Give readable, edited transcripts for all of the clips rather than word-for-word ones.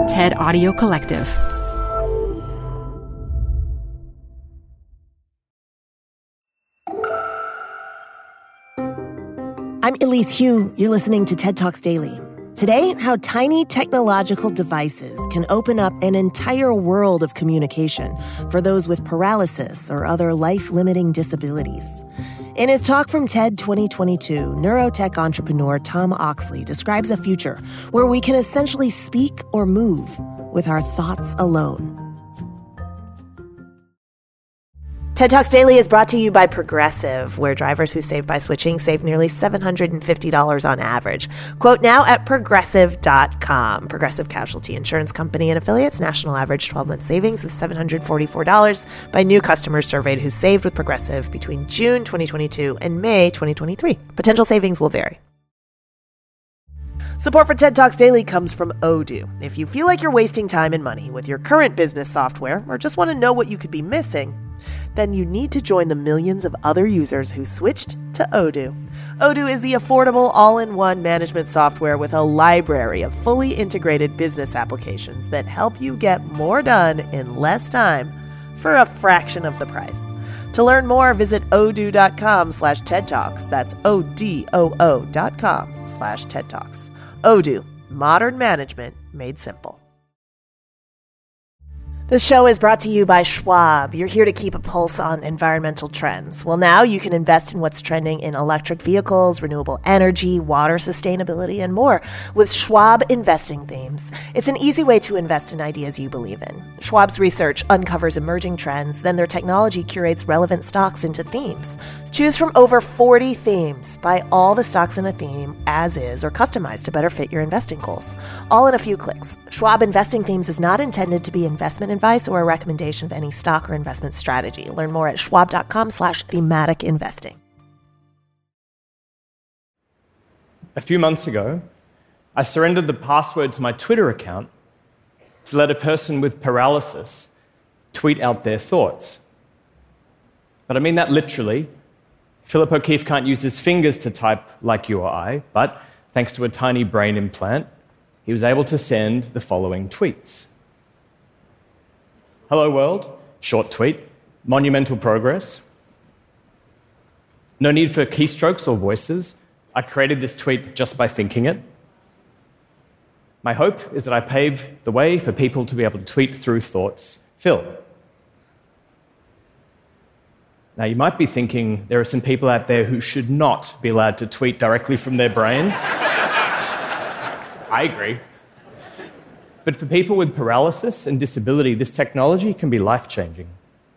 TED Audio Collective. I'm Elise Hu. You're listening to TED Talks Daily. Today, how tiny technological devices can open up an entire world of communication for those with paralysis or other life-limiting disabilities. In his talk from TED 2022, neurotech entrepreneur Tom Oxley describes a future where we can essentially speak or move with our thoughts alone. TED Talks Daily is brought to you by Progressive, where drivers who save by switching save nearly $750 on average. Quote now at Progressive.com. Progressive Casualty Insurance Company and affiliates. National average 12-month savings of $744 by new customers surveyed who saved with Progressive between June 2022 and May 2023. Potential savings will vary. Support for TED Talks Daily comes from Odoo. If you feel like you're wasting time and money with your current business software or just want to know what you could be missing, then you need to join the millions of other users who switched to Odoo. Odoo is the affordable all-in-one management software with a library of fully integrated business applications that help you get more done in less time for a fraction of the price. To learn more, visit odoo.com/TED Talks. That's ODOO.com/TED Talks. Odoo, modern management made simple. This show is brought to you by Schwab. You're here to keep a pulse on environmental trends. Well, now you can invest in what's trending in electric vehicles, renewable energy, water sustainability, and more with Schwab Investing Themes. It's an easy way to invest in ideas you believe in. Schwab's research uncovers emerging trends, then their technology curates relevant stocks into themes. Choose from over 40 themes. Buy all the stocks in a theme as is or customized to better fit your investing goals. All in a few clicks. Schwab Investing Themes is not intended to be investment advice or a recommendation of any stock or investment strategy. Learn more at schwab.com/thematic investing. A few months ago, I surrendered the password to my Twitter account to let a person with paralysis tweet out their thoughts. But I mean that literally. Philip O'Keefe can't use his fingers to type like you or I, but thanks to a tiny brain implant, he was able to send the following tweets. Hello world, short tweet, monumental progress. No need for keystrokes or voices. I created this tweet just by thinking it. My hope is that I pave the way for people to be able to tweet through thoughts. Phil. Now, you might be thinking there are some people out there who should not be allowed to tweet directly from their brain. I agree. But for people with paralysis and disability, this technology can be life-changing.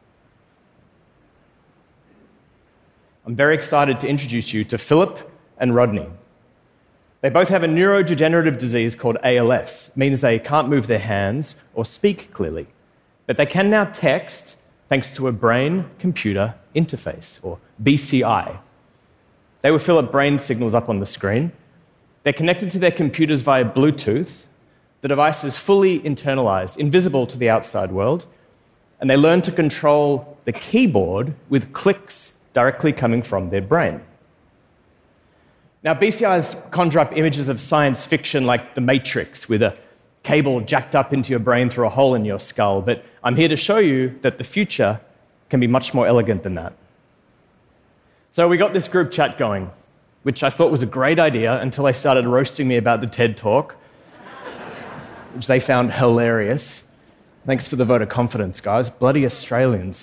I'm very excited to introduce you to Philip and Rodney. They both have a neurodegenerative disease called ALS. It means they can't move their hands or speak clearly. But they can now text thanks to a brain-computer interface, or BCI. They will fill up brain signals up on the screen. They're connected to their computers via Bluetooth. The device is fully internalized, invisible to the outside world, and they learn to control the keyboard with clicks directly coming from their brain. Now, BCIs conjure up images of science fiction like The Matrix, with a cable jacked up into your brain through a hole in your skull, but I'm here to show you that the future can be much more elegant than that. So we got this group chat going, which I thought was a great idea until they started roasting me about the TED Talk, which they found hilarious. Thanks for the vote of confidence, guys. Bloody Australians.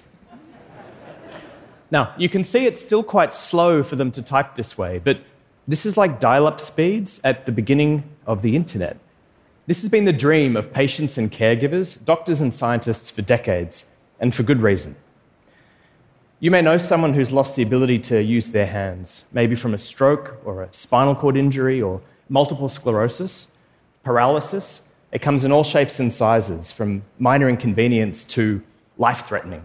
Now, you can see it's still quite slow for them to type this way, but this is like dial-up speeds at the beginning of the internet. This has been the dream of patients and caregivers, doctors and scientists for decades, and for good reason. You may know someone who's lost the ability to use their hands, maybe from a stroke or a spinal cord injury or multiple sclerosis, paralysis. It comes in all shapes and sizes, from minor inconvenience to life-threatening.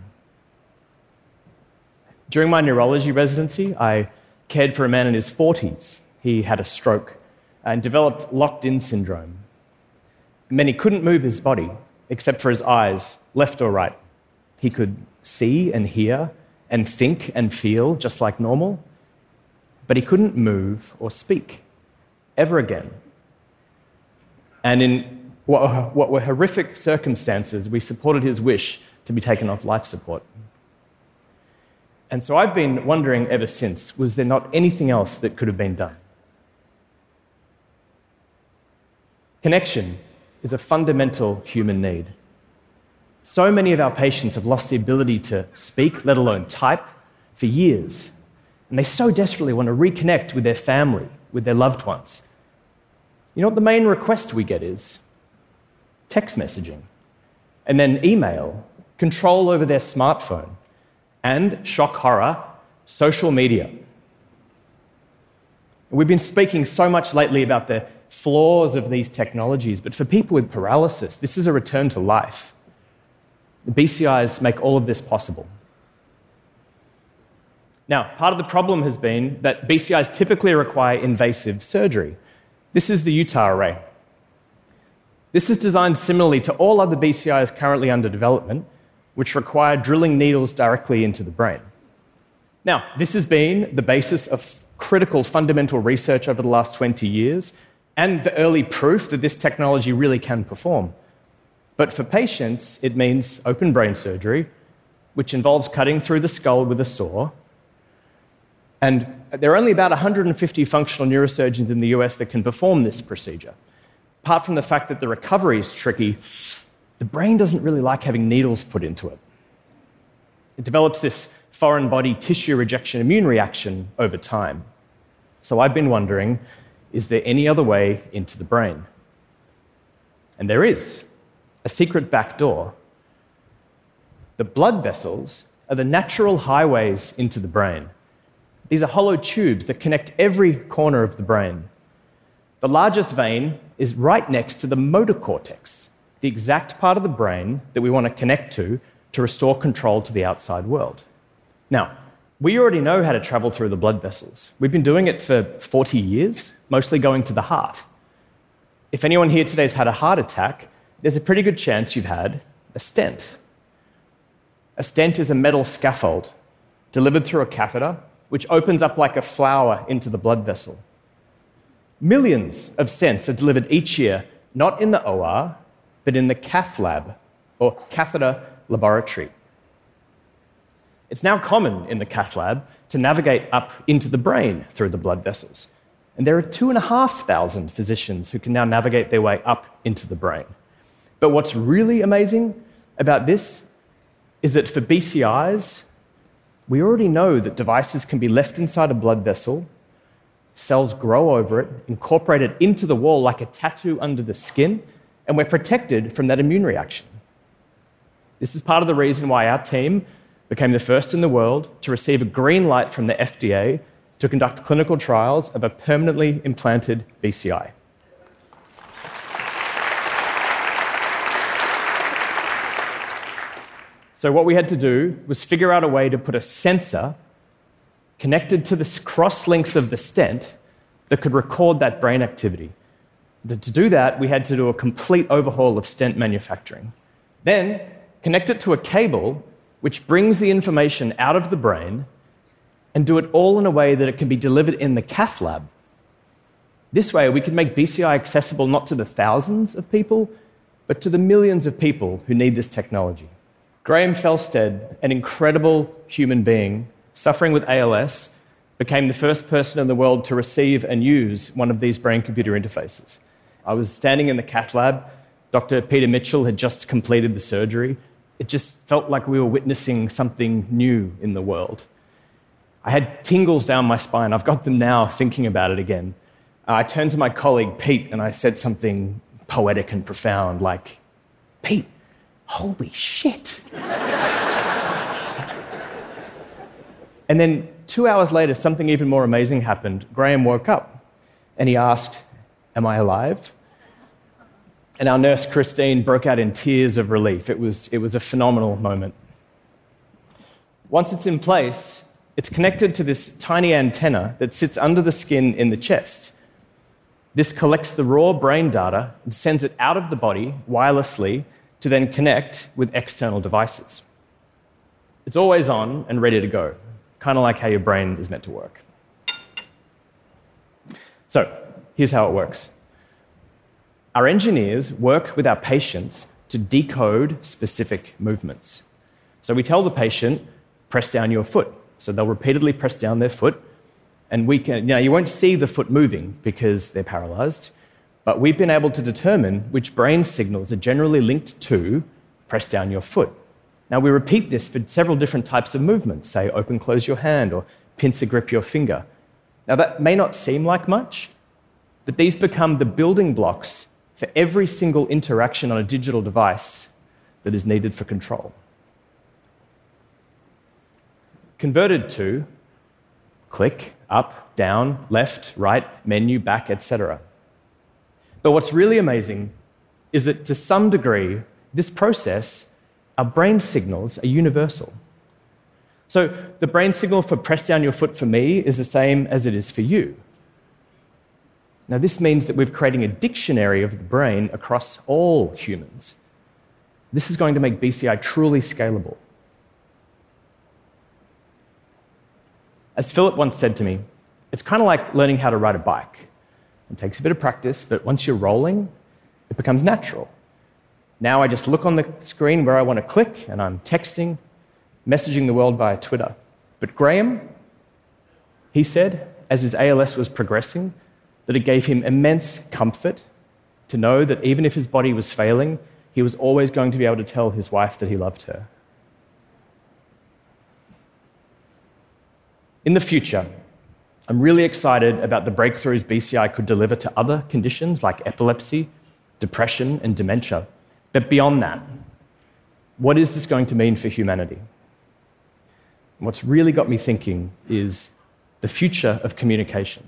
During my neurology residency, I cared for a man in his 40s. He had a stroke and developed locked-in syndrome. It meant he couldn't move his body, except for his eyes, left or right. He could see and hear and think and feel just like normal, but he couldn't move or speak ever again. And in what were horrific circumstances, we supported his wish to be taken off life support. And so I've been wondering ever since, was there not anything else that could have been done? Connection is a fundamental human need. So many of our patients have lost the ability to speak, let alone type, for years. And they so desperately want to reconnect with their family, with their loved ones. You know what the main request we get is? Text messaging, and then email, control over their smartphone, and, shock horror, social media. We've been speaking so much lately about the flaws of these technologies, but for people with paralysis, this is a return to life. The BCIs make all of this possible. Now, part of the problem has been that BCIs typically require invasive surgery. This is the Utah array. This is designed similarly to all other BCIs currently under development, which require drilling needles directly into the brain. Now, this has been the basis of critical fundamental research over the last 20 years and the early proof that this technology really can perform. But for patients, it means open brain surgery, which involves cutting through the skull with a saw. And there are only about 150 functional neurosurgeons in the US that can perform this procedure. Apart from the fact that the recovery is tricky, the brain doesn't really like having needles put into it. It develops this foreign body tissue rejection immune reaction over time. So I've been wondering, is there any other way into the brain? And there is. A secret back door. The blood vessels are the natural highways into the brain. These are hollow tubes that connect every corner of the brain. The largest vein is right next to the motor cortex, the exact part of the brain that we want to connect to restore control to the outside world. Now, we already know how to travel through the blood vessels. We've been doing it for 40 years, mostly going to the heart. If anyone here today has had a heart attack, there's a pretty good chance you've had a stent. A stent is a metal scaffold delivered through a catheter, which opens up like a flower into the blood vessel. Millions of stents are delivered each year, not in the OR, but in the cath lab, or catheter laboratory. It's now common in the cath lab to navigate up into the brain through the blood vessels. And there are 2,500 physicians who can now navigate their way up into the brain. But what's really amazing about this is that for BCIs, we already know that devices can be left inside a blood vessel, cells grow over it, incorporate it into the wall like a tattoo under the skin, and we're protected from that immune reaction. This is part of the reason why our team became the first in the world to receive a green light from the FDA to conduct clinical trials of a permanently implanted BCI. So what we had to do was figure out a way to put a sensor connected to the cross links of the stent that could record that brain activity. To do that, we had to do a complete overhaul of stent manufacturing. Then connect it to a cable which brings the information out of the brain and do it all in a way that it can be delivered in the cath lab. This way, we could make BCI accessible not to the thousands of people, but to the millions of people who need this technology. Graham Felstead, an incredible human being suffering with ALS, became the first person in the world to receive and use one of these brain-computer interfaces. I was standing in the cath lab. Dr. Peter Mitchell had just completed the surgery. It just felt like we were witnessing something new in the world. I had tingles down my spine. I've got them now thinking about it again. I turned to my colleague, Pete, and I said something poetic and profound like, "Pete, holy shit." And then 2 hours later, something even more amazing happened. Graham woke up and he asked, "Am I alive?" And our nurse, Christine, broke out in tears of relief. It was a phenomenal moment. Once it's in place, it's connected to this tiny antenna that sits under the skin in the chest. This collects the raw brain data and sends it out of the body wirelessly to then connect with external devices. It's always on and ready to go, kind of like how your brain is meant to work. So, here's how it works. Our engineers work with our patients to decode specific movements. So we tell the patient, press down your foot. So they'll repeatedly press down their foot, and you won't see the foot moving because they're paralyzed, but we've been able to determine which brain signals are generally linked to press down your foot. Now, we repeat this for several different types of movements, say open, close your hand, or pincer grip your finger. Now, that may not seem like much, but these become the building blocks for every single interaction on a digital device that is needed for control. Converted to click, up, down, left, right, menu, back, etc. But what's really amazing is that to some degree, this process, our brain signals are universal. So the brain signal for press down your foot for me is the same as it is for you. Now, this means that we're creating a dictionary of the brain across all humans. This is going to make BCI truly scalable. As Philip once said to me, it's kind of like learning how to ride a bike. It takes a bit of practice, but once you're rolling, it becomes natural. Now I just look on the screen where I want to click, and I'm texting, messaging the world via Twitter. But Graham, he said, as his ALS was progressing, that it gave him immense comfort to know that even if his body was failing, he was always going to be able to tell his wife that he loved her. In the future, I'm really excited about the breakthroughs BCI could deliver to other conditions like epilepsy, depression, and dementia. But beyond that, what is this going to mean for humanity? And what's really got me thinking is the future of communication.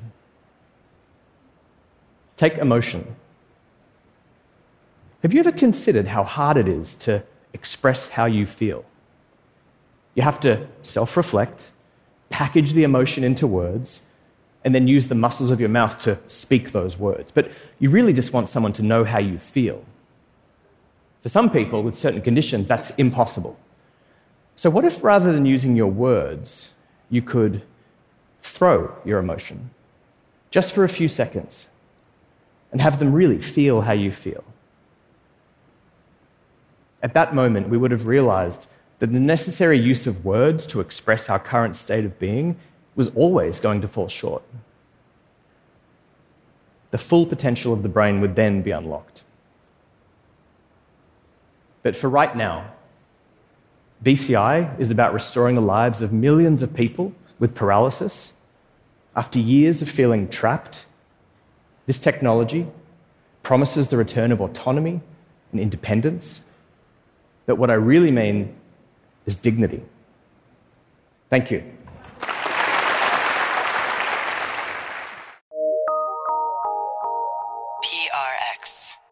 Take emotion. Have you ever considered how hard it is to express how you feel? You have to self-reflect, package the emotion into words, and then use the muscles of your mouth to speak those words. But you really just want someone to know how you feel. For some people with certain conditions, that's impossible. So what if rather than using your words, you could throw your emotion just for a few seconds and have them really feel how you feel? At that moment, we would have realized that the necessary use of words to express our current state of being was always going to fall short. The full potential of the brain would then be unlocked. But for right now, BCI is about restoring the lives of millions of people with paralysis. After years of feeling trapped, this technology promises the return of autonomy and independence. But what I really mean is dignity. Thank you. PRX.